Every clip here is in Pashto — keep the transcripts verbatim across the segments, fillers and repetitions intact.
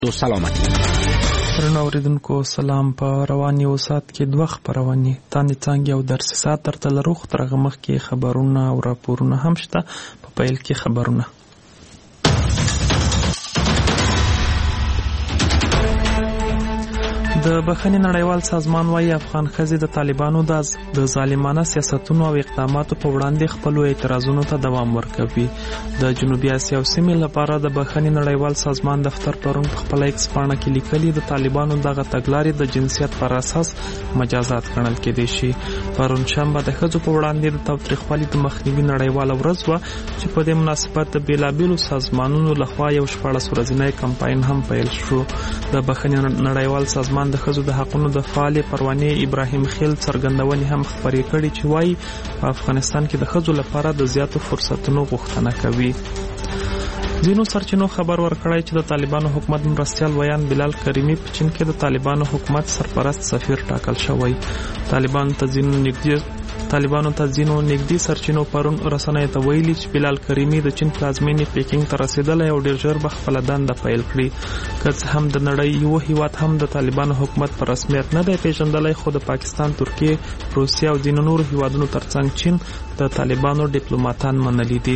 تو سلامتی. درنو اوریدونکو سلام. په روان یو ساعت کې دوه خبرونه تانې څنګه او درس ساعت تر لروخ ترغه مخ کې خبرونه او راپورونه هم شته. په پیل کې خبرونه. د بخښنې نړیوال سازمان وايي افغان ښځې د طالبانو د ظالمانه سیاستونو او اقداماتو په وړاندې خپل اعتراضونو ته دوام ورکوي. د جنوبي اسیا او سیمې لپاره د بخښنې نړیوال سازمان دفتر پرون په خپل ایکس پاڼه کې لیکلي د طالبانو دغه تګلارې د جنسیت پر اساس مجازات ګڼل کېدای شي. پرون شنبه د ښځو په وړاندې د تاوتریخوالي د مخنیوي نړیواله ورځ وه چې په دې مناسبت د بېلابېلو سازمانونو لخوا یو شپاړس ورځنی کمپاین هم پیل شو. د بخښنې نړیوال سازمان د ښځو د حقونو د فعالې پروانې ابراهیم خیل څرګندونې هم خپرې کړي چې وایي په افغانستان کې د ښځو لپاره د زیاتو فرصتونو غوښتنه کوي. ځینو سرچینو خبر ورکړی چې د طالبانو حکومت مرستیال ویان بلال کریمی په چین کې د طالبانو حکومت سرپرست سفیر ټاکل شوی. طالبانو ته ځینو نږدې طالبانو ته ځینو نږدې سرچینو پرون رسنیو ته ویلي چې بلال کریمی د چین پلازمینې پیکینګ ته رسیدلی او ډیر ژر به خپله دنده پیل کړي. که څه هم د نړۍ یو هیواد هم د طالبانو حکومت په رسمیت نه دی پیژندلی، خو د پاکستان، ترکیې، روسیې او ځینو نورو هیوادونو ترڅنګ چین د طالبانو ډیپلوماتان منلي دي.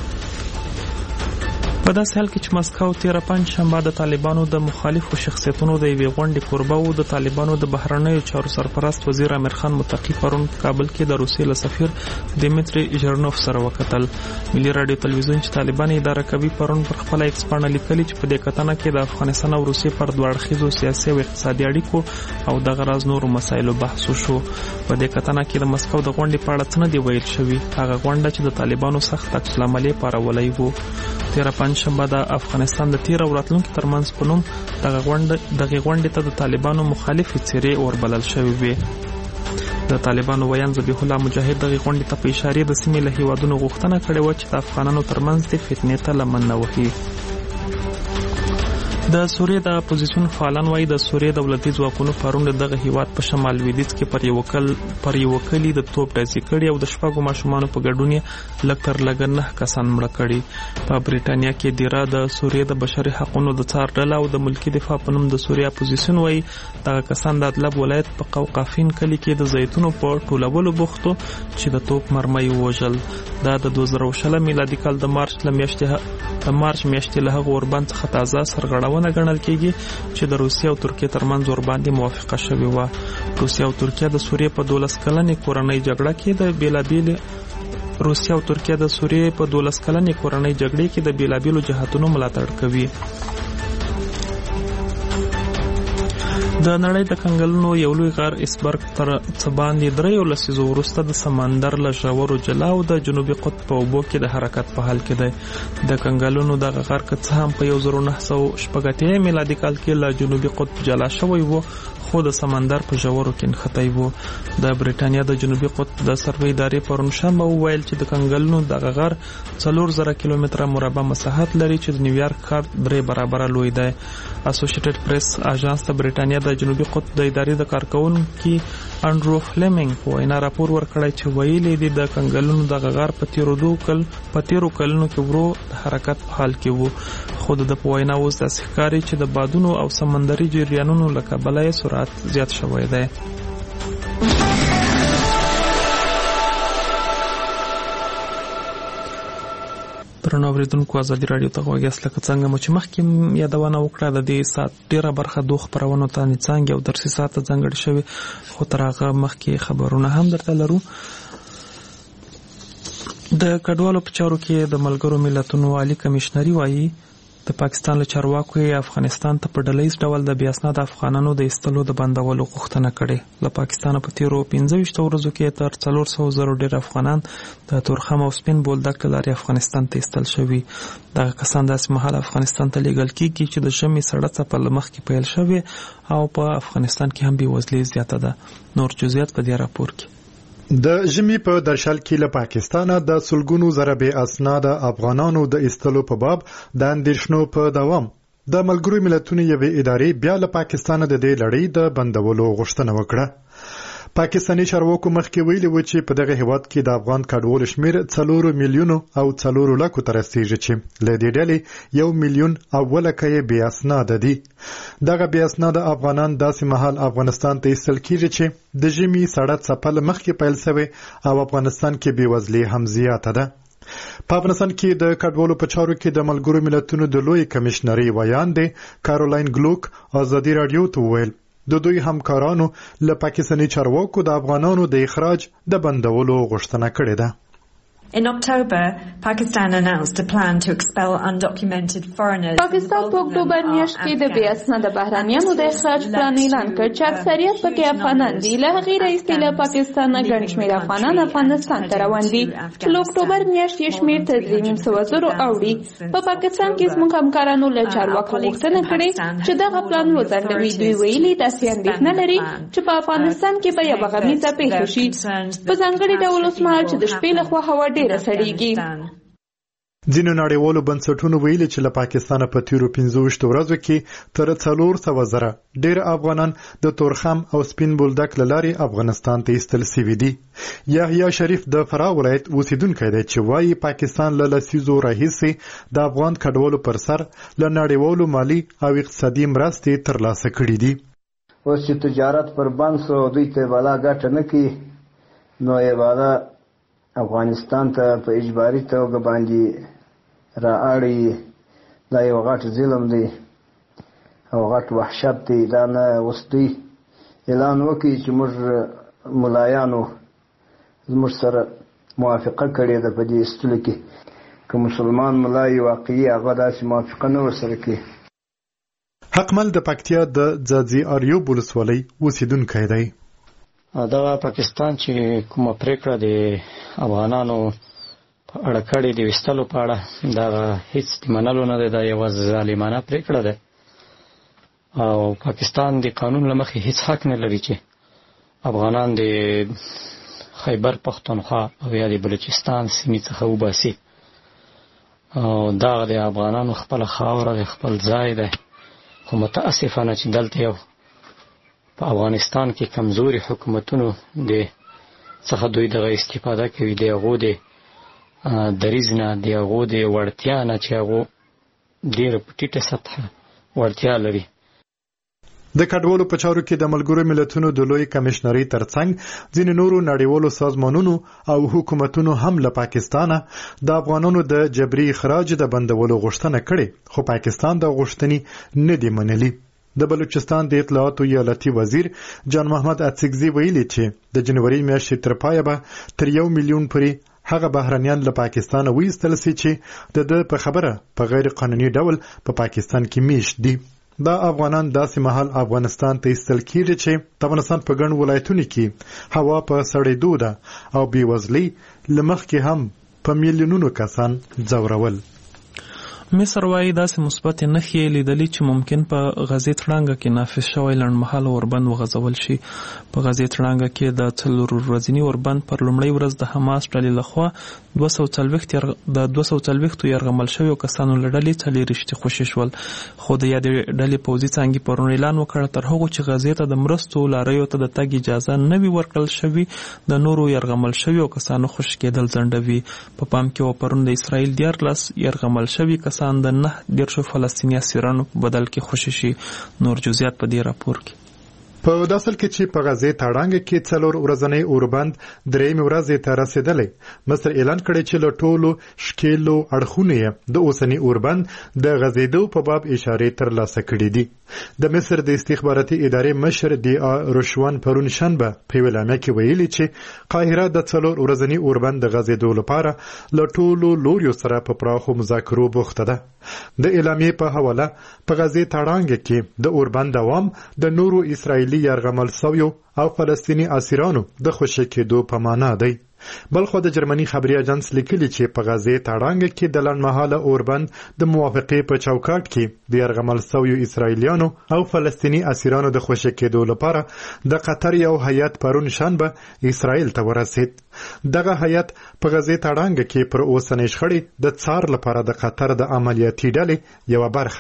په داسې حال کې چې مسکو تیره پنج شنبه د طالبانو د مخالفو شخصیتونو د یوې غونډې کوربه و، د طالبانو د بهرنیو چارو سرپرست وزیر امیر خان متقي پرون په کابل کې د روسیې له سفیر دیمیتری ژرنوف سره وکتل. ملي راډیو تلویزیون چې طالبان اداره کوي پرون پر خپله ایکس پاڼه لیکلي چې په دې کتنه کې د افغانستان او روسیې پر دوه اړخیزو سیاسي او اقتصادي اړیکو او دغه راز نورو مسایلو بحث وشو. په دې کتنه کې د مسکو د غونډې په اړه څه نه دي ویل شوي. هغه غونډه چې د طالبانو سخت عکس العمل یې پارولی و. تیره پنج شنبه د افغانستان د تیر او راتلونکي ترمنځ په نوم دغه غونډې ته د طالبانو مخالفې څیرې وربلل شوې وې. د طالبانو ویان ذبیح الله مجاهد دغه غونډې ته په اشارې د سیمې له هیوادونو غوښتنه کړې وه چې د افغانانو ترمنځ د فتنې ته لمن نه وهي. د سوریې د اپوزیسیون فعالان وایي د سوریې دولتي ځواکونو پرون دغه هیواد په شمال لویدیځ کې پر یو کل پر یو کلي د توپ ډزې کړي او د شپږو ماشومانو په ګډون یې لږ تر لږه نهه کسان مړه کړي. په بریټانیا کې دیره د سوریې د بشري حقونو د څار ډله او د ملکي دفاع په نوم د سوریې اپوزیسیون وایي دغه کسان د ادلب ولایت په قوقافین کلي کې د زیتونو په ټولولو بوختو چې د توپ مرمۍ ووژل. دا د دوه زره شلم میلادي کال د مارچ له میاشتې د مارچ میاشتې له هغه اوربند څخه تازه سرغړونه ګڼل کېږي چې د روسیې او ترکیې ترمنځ ورباندې موافقه شوې وه. روسیې او ترکیه د سوریې په دولس کلنې کورنۍ جګړه کې د بېلابېلې روسیې او ترکیه د سوریې په دولس کلنې کورنۍ جګړې کې د بېلابېلو جهاتونو ملاتړ کوي. د نړۍ د کنګلونو یو لوی غر ایسبرګ تر څه باندې دریو لسیزو وروسته د سمندر له ژورو جلا او د جنوبي قطب په اوبو کې د حرکت په حال کې دی. د کنګلونو دغه غر که څه هم په یو زر نه سوه شپږ اتیا میلادي کال کې له جنوبي قطب جلا شوی و، خو د سمندر په ژورو کې نښتی و. د بریټانیا د جنوبي قطب د سروې ادارې پرون شنبه وویل چې د کنګلونو دغه غر څلور زره کیلومتره مربع مساحت لري چې د نیویارک ښار درې برابره لوی دی. اسوسییټډ پریس اژانس د بریټانیا د جنوبي قطب د ادارې د کارکونکي انډرو فلیمنګ په وینا راپور ورکړی چې ویلي دي د کنګلونو دغه غر په تیرو دوه کل په تیرو کلونو کې ورو د حرکت په حال کې و، خو د په وینا اوس داسې ښکاري چې د بادونو او سمندري جریانونو له کبله یې سرعت زیات شوی دی. درنو اوریدونکو ازادي راډیو ته غوږ یاست. لکه څنګه مو چې مخکې یادونه وکړه د دې ساعت ډیره برخه دوه خپرونو ته څنګه او درسي ساعت ته ځانګړې شوې، خو تر هغه مخکې خبرونه هم درته لرو. د کډوالو په چارو کې د ملګرو ملتونو عالی کمشنري وایي د پاکستان له چارواکو یې افغانستان ته په ډلیز ډول د بې اسناده افغانانو د ایستلو د بندولو غوښتنه کړې. له پاکستانه په تیرو پنځه ویشتو ورځو کې تر څلور سوه زرو ډېر افغانان د تورخم او سپین بولدک له لارې افغانستان ته ایستل شوي. دغه کسان داسې مهال افغانستان ته لیږل کېږي چې د ژمي سړه څپه له مخکې پیل شوې او په افغانستان کې هم بېوزلي زیاته ده. نور جزئیات په دې راپور کې. د ژمي په درشل کې له پاکستانه د سلګونو زره بې اسناده افغانانو د ایستلو په باب د اندېښنو په دوام د ملګرو ملتونو یوې ادارې بیا له پاکستانه د دې لړۍ د بندولو غوښتنه وکړه. پاکستاني چارواکو مخکې ویلي و چې په دغه هیواد کې د افغان کډوالو شمېر څلورو میلیونو او څلورو لکو ته رسیږي چې له دې ډلې یو میلیون اوله کې یې بې اسناده دي. دغه بې اسناده افغانان داسې مهال افغانستان ته ایستل کیږي چې د ژمي سړه څپه له مخکې پیل شوې او افغانستان کې بېوزلي هم زیاته ده. په افغانستان کې د کډوالو په چارو کې د ملګرو ملتونو د لوی کمشنري ویاندې کارولاین ګلوک ازادي راډیو ته وویل د دوی همکارانو له پاکستاني چارواکو د افغانانو د اخراج د بندولو غوښتنه کړې ده. In October, Pakistan announced a plan to expel undocumented foreigners. پاکستان په اکتوبر میاشت کې د بې اسناده بهرانیانو د اخراج پلان اعلان کړ چې اکثریت پکې افغانان دي. له هغې راهیسې له پاکستان نه ګڼ شمېر افغانان افغانستان ته روان دي چې له اکتوبر میاشت یې شمېر تر درې نیم سوه زرو اوړي. په پاکستان کې زموږ همکارانو له چارواکو غوښتنه کړې چې دغه پلان وځنډوي. دوی ویلي داسې اندېښنه لري چې په افغانستان کې به یوه غمیزه پېښه شي، په ځانګړي ډول اوسمهال چې د شپې لخوا هوا ځینو نړیوالو بنسټونو ویلي چې له پاکستانه په تیرو پنځه ویشتو ورځو کې تر څلور سوه زره ډېر افغانان د تورخم او سپین بولدک له لارې افغانستان ته ایستل سوي دي. یحیی شریف د فراه ولایت اوسیدونکی دی چې وایي پاکستان له لسیزو راهیسې د افغان کډوالو پر سر له نړیوالو مالي او اقتصادي مرستې ترلاسه کړي دي. اوس چې تجارت پر بند سو دوی ته بالا ګټه نه کوي، نو یې بالا افغانستان ته په اجباري توګه باندې را اړوي. دا یو غټ ظلم دی او غټ وحشت دی. دا نه اوس دوی اعلان وکړي چې موږ ملایانو زموږ سره موافقه کړې ده په دې ایستلو کې. که مسلمان ملای واقعي هغه داسې موافقه نه ورسره کوي. حقمل د پکتیا د ځاځي اریوب ولسوالۍ اوسیدونکی دی. دغه پاکستان چې کومه پریکړه د افغانانو په اړه کړې د ویستلو په اړه دا هیڅ د منلو نه دی. دا یوه ظالمانه پریکړه ده او پاکستان د قانون له مخې هیڅ حق نه لري چې افغانان د خیبر پختونخوا او یا د بلوچستان سیمې څخه وباسي. او دا د افغانانو خپله خاوره د خپل ځای ده، خو متاسفانه چې دلته یو په افغانستان کې کمزوري حکومتونو د څخه دوی دغه استفاده کوي، د هغو د دریځ نه، د هغو د وړتیا نه چې هغو ډېره په ټیټه سطحه وړتیا لري. د کډوالو په چارو کې د ملګرو ملتونو د لوی کمشنري ترڅنګ ځینې نورو نړیوالو سازمانونو او حکومتونو هم له پاکستانه د افغانانو د جبري اخراج د بندولو غوښتنه کړې، خو پاکستان د غوښتنې نه دی منلي. د بلوچستان د اطلاعاتو ایالتي وزیر جان محمد اڅکزي ویلي چې د جنوري میاشتې تر پایه به تر یو میلیون پورې هغه بهرنیان له پاکستانه وایستل سي چې د ده په خبره په غیر قانوني ډول په پاکستان کې میشت دي. دا افغانان داسې مهال افغانستان ته ایستل کیږي چې د افغانستان په ګڼ ولایتونو کې هوا په سړېدو ده او بېوزلۍ له مخکې هم په میلیونونو کسان ځورول. مصر وايي داسې مثبت نښې یې لیدلي چې ممکن په غزې تړانګه کې نافذ شوی لنډمهاله اوربند وغځول شي. په غزې تړانګه کې د څلور ورځني اوربند پر لومړۍ ورځ د حماس ډلې لخوا دوه سوه څلوېښت د دوه سوه څلوېښتو یرغمل شویو کسانو له ډلې څلېرویشت خوشي شول، خو د یادې ډلې پوځي څانګې پرون اعلان وکړ تر هغو چې غزې ته د مرستو لاریو ته د تګ اجازه نه وي ورکړل شوي د نورو یرغمل شویو کسانو خوشي کېدل ځنډوي. په پام کې و پرون د اسرائیل دیارلس یرغمل شوي کسان د نه دیرشو فلسطیني اسیرانو په بدل کې خوشي شي. نور جزئیات په دې راپور کې. په داسل کې چې په غزې تړانګه کې څلور ورځنی اوربند درېیمې ورځې ته رسېدلی، مصر اعلان کړی چې له ټولو شکیلو اړخونو یې د اوسني اوربند د غزېدو په باب اشارې ترلاسه کړي دي. د مصر د استخباراتي ادارې مشر ډي آ روشوان پرون شنبه په یوه اعلامیه کې ویلي چې قاهره د څلور ورځني اوربند د غزېدو لپاره له ټولو لوریو سره په پراخو مذاکرو بوخته ده. د اعلامیې په حواله په غزې تړانګه کې د اوربند دوام د نورو اسرائیلي یرغمل شویو او فلسطیني اسیرانو د خوشي کېدو په معنا دی. بلخو د جرمني خبري اژانس لیکلي چې په غزې تړانګه کې د لنډمهاله اوربند د موافقې په چوکاټ کې د یرغمل شویو اسرائیلیانو او فلسطیني اسیرانو د خوشي کېدو لپاره د قطر یو هیئت پرون شنبه اسرائیل ته ورسید. دغه هیئت په غزې تړانګه کې پر اوسنۍ شخړې د څار لپاره د قطر د عملیاتي ډلې یوه برخه ده.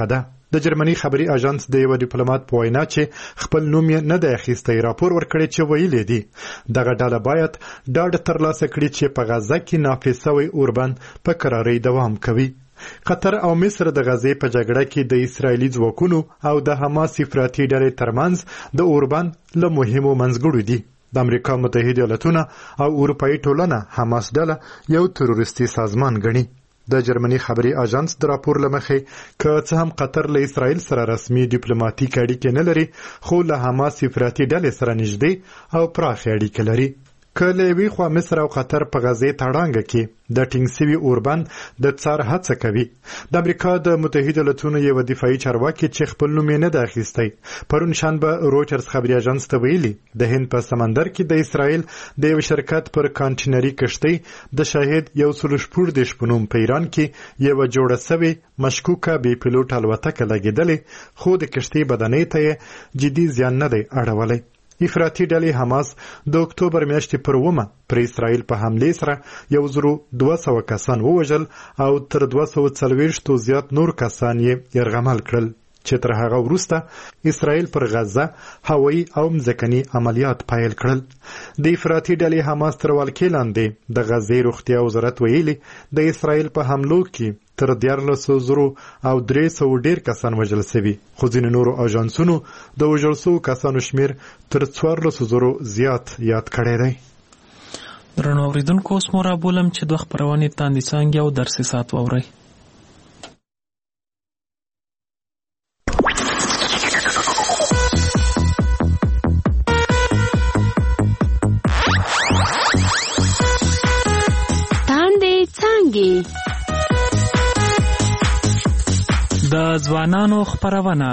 د جرمني خبري اژانس د یو ډیپلوماټ په وینا چې خپل نوم یې نه دی اخیستی راپور ورکړی چې ویلي دي دغه ډله باید ډاډ ترلاسه کړي چې په غزه کې نافذ شوی اوربند په کرارۍ دوام کوي. قطر او مصر د غزې په جګړه کې د اسرایلي ځواکونو او د حماس افراطي ډلې ترمنځ د اوربند له مهمو منځګړو دي. د امریکا متحده ایالتونه او اروپایي ټولنه حماس ډله یو تروریستي سازمان ګڼي. د جرمني خبري اژانس د راپور لمخې که څه هم قطر له اسرائیل سره رسمي ډیپلوماټیک اړیکې نه لري خو له حماس افراطي ډلې سره نږدې او پراخې اړیکې لري. که له یوې خوا مصر او قطر په غزې تړانګه کې د ټینګ سوي اوربند د څار هڅه کوي. د امریکا د متحده ایالتونو یو دفاعي چارواکي چې خپل نوم یې نه دی اخیستی پرون شنبه رویټرز خبري اژانس ته ویلي د هند په سمندر کې د اسرائیل د یو شرکت پر کانټینري کشتۍ د شاهد یو سل شپږ دېرش په نوم په ایران کې یوه جوړه سوې مشکوکه بې پیلوټ الوتکه لګېدلې خو د کشتۍ بدنۍ ته یې جدي زیان نه دی اړولی. افراطي ډلې حماس د اکتوبر میاشتې پر اوومه پر اسرائیل په حملې سره یو زرو دوه سوه کسان ووژل او تر دوه سوه څلوېښتو زیات نور کسان یې یرغمل کړل چې تر هغه وروسته اسرائیل پر غزه هوایي او مځکني عملیات پیل کړل. د افراطي ډلې حماس تر ولکې لاندې د غزې روغتیا وزارت ویلي د اسرائیل په حملو کې تر دیارلسو زرو او درې سوه ډېر کسان وژل سوي خو ځینې نورو اژانسونو د وژل سوو کسانو شمېر تر څوارلسو زرو زیات یاد کړی دی. درنو اورېدونکو اوس مو رابولم چې دوه خپرونې تاندې څانګې او درسي ساعت واورئ. د ځوانانو خپرونه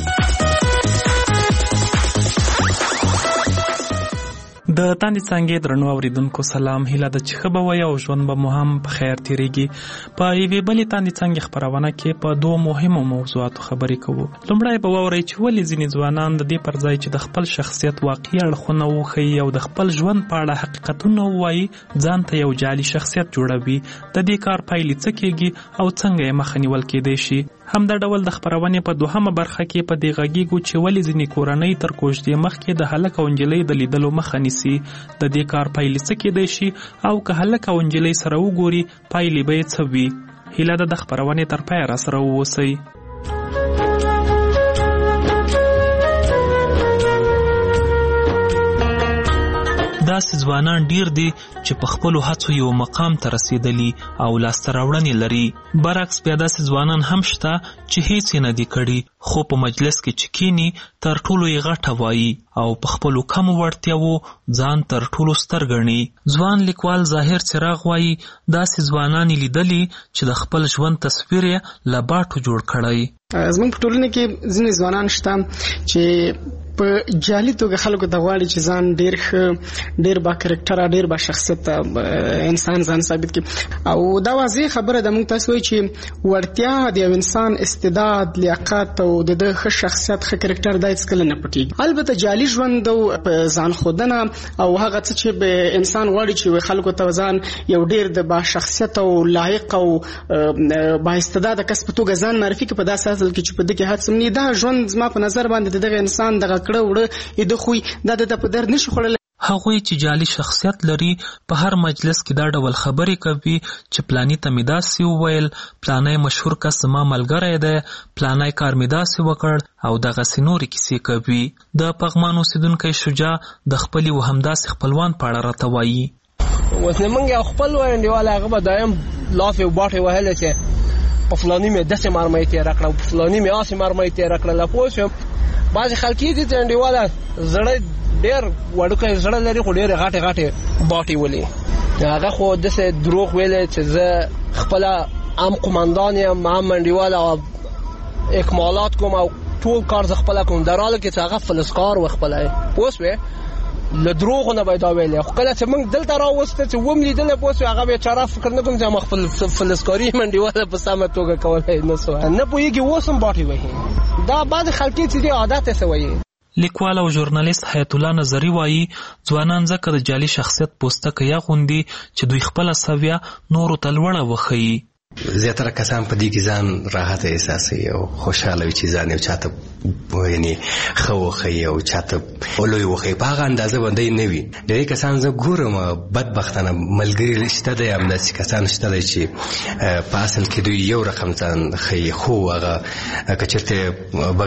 د تاندې څانګې درنو اورېدونکو سلام، هیله ده چې ښه به وئ او ژوند به مو هم په خیر تېرېږي. په یوې بلې تاندې څانګې خپرونه کې په دوو مهمو موضوعاتو خبرې کوو. لومړی به واورئ چې ولې ځینې ځوانان د دې پر ځای چې د خپل شخصیت واقعي اړخونه وښیي او د خپل ژوند په اړه حقیقتونه ووایي ځان ته یو جعلي شخصیت جوړوي. د دې کار پایلې څه کېږي او څنګه یې مخه نیول کېدی شي. همدا ډول د خپرونې په دوهمه برخه کې په دې غږیږو چې ولې ځینې کورنۍ تر کوژدې مخکې د هلک او نجلۍ د لیدلو مخه نیسي. د دې کار پایلې څه کېدی شي او که هلک او نجلۍ سره وګوري پایلې به یې څه وي. هیله ده د خپرونې تر پایه راسره واوسئ. داسې ځوانان ډیر دي چې په خپلو هڅو یو مقام ته رسیدلي او لاسته راوړنې لري. برعکس بیا داسې ځوانان هم شته چې هیڅ یې نه دي کړي خو په مجلس کې چې کینی تر ټولو یې غټه وایي او په خپلو کمو وړتیاوو ځان تر ټولو ستر ګڼي. ځوان لیکوال ظاهر څراغ وایي داسې ځوانان یې لیدلي چې د خپل ژوند تصویر یې له باټو جوړ کړی. زموږ په ټولنه کې ځینې ځوانان شته چې په جعلي توګه خلکو ته غواړي چې ځان ډېر ښه، ډېر با کرکټره، ډېر با شخصیت انسان ځان ثابت کړي. او دا واضح خبره ده، موږ تاسو وایي چې وړتیا د یو انسان استعداد، لیاقت او د ده ښه شخصیت، ښه کرکټر دا هېڅکله نه پټېږي. البته جعلي ژوند او ځان ښودنه او هغه څه چې انسان غواړي چې خلکو ته ځان یو ډېر د با شخصیت او لایق او با استعداده کس په توګه ځان معرفي کړي په داسې اصل کې چې په دې کې هڅه نه دا ژوند زما په نظر باندې دغه انسان دغه کړه وړه د خوی دا د په در نشي خوړل. هغوی چې جعلي شخصیت لري په هر مجلس کې دا ډول خبرې کوي چې پلانی ته مې داسې وویل، پلانی مشهور کس زما ملګری دی، پلانی کار مې داسې وکړ او دغسې نورې کیسې کوي. د پغمان اوسېدونکی شجاع د خپلې و همداسې خپلوان په اړه راته وایي. اوس نه موږ یو خپل انډیوال هغه به دایم لافې او باټې وهلې چې په فلاني مې داسې مرمۍ تېره کړه، په فلاني مې هسې مرمۍ تېره کړله. پوه شوم بعضې خلک یې دي چې انډیواله زړه ډېر وړوکی زړه لري خو ډېرې غټې غټې باټې ولي. هغه خو داسې دروغ ویلی چې زه خپله هم قمندان یم، هم انډیوال او اکمالات کوم او ټول کار زه خپله کوم، در حاله کې چې هغه فلزکار و خپله. پوه شوې له دروغو نه به یې دا ویلی. خو کله چې موږ دلته راوسته چې وم لیدلی پوه شوې هغه بیچاره فکر نه کوم چې ما خپل فلزکاري منډیواله په سمه توګه کولی نه سوه نه پوهېږي اوس هم باټې وهي. دا بعضې خلکې چې دي عادت یې څه وایي. لیکوال او ژورنالیست حیات الله نظري وایي ځوانان ځکه د جعلي شخصیت پوستکه یې اغوندي چې دوی خپله سویه نورو ته لوړه وښیي. زیاتره کسان په دې کې ځان راحت احساسوي او خوشاله وي چې ځان یو چاته یعنې ښه وښیي او چاته لوی وښیي. په هغه اندازه باندې نه وي. ډېری کسان زه ګورم بدبختانه ملګري شته دی، همداسې کسان شته دی چې په اصل کې دوی یو رقم ځان ښیي، خو هغه که چېرته